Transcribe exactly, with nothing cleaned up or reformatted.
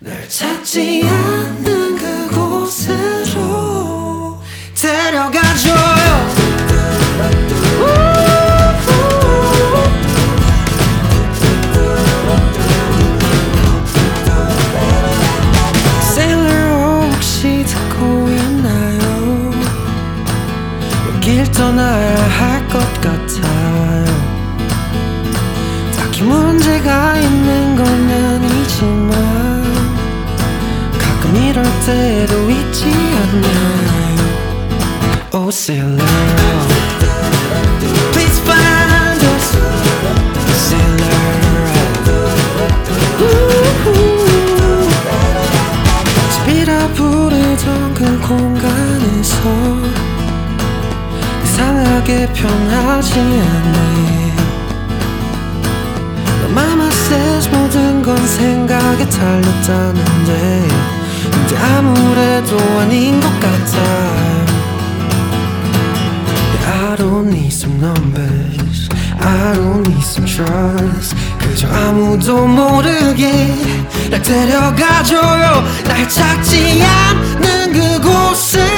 널 찾지 않는 그곳으로 데려가줘요. Sailor 혹시 듣고 있나요? 여길 떠나야 할 것 같아요. 딱히 문제가 있는 건 아니지만 가끔 이럴 때도 있지 않나요? Oh sailor, please find us, sailor. 집이라 부르던 그 공간에서 이상하게 편하지 않네. Mama says 모든 건 생각에 달렸다는데 근데 아무래도 아닌 것 같아. I don't need some numbers, I don't need some trust. 그저 아무도 모르게 날 데려가줘요. 날 찾지 않는 그곳에